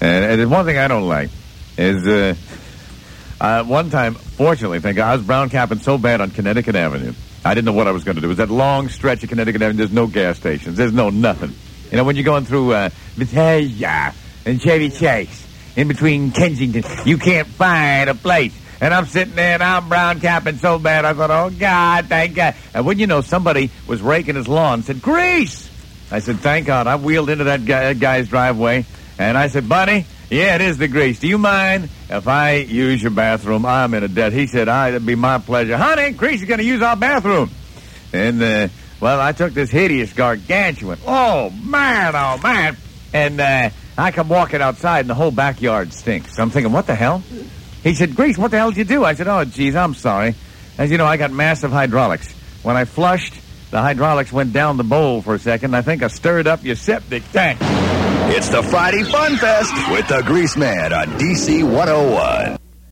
And there's one thing I don't like is one time, fortunately, thank God, I was brown capping so bad on Connecticut Avenue. I didn't know what I was going to do. It was that long stretch of Connecticut Avenue. There's no gas stations. There's no nothing. You know, when you're going through Bethesda and Chevy Chase, in between Kensington, you can't find a place. And I'm sitting there, and I'm brown capping so bad, I thought, oh, God, thank God. And wouldn't you know, somebody was raking his lawn and said, grease! I said, thank God. I wheeled into that guy's driveway, and I said, buddy, yeah, it is the grease. Do you mind if I use your bathroom? I'm in a debt. He said, it'd be my pleasure. Honey, Grease is going to use our bathroom. And, well, I took this hideous gargantuan. Oh, man. And I come walking outside, and the whole backyard stinks. So I'm thinking, what the hell? He said, Grease, what the hell did you do? I said, oh, geez, I'm sorry. As you know, I got massive hydraulics. When I flushed, the hydraulics went down the bowl for a second. I think I stirred up your septic tank. It's the Friday Fun Fest with the Grease Man on DC 101.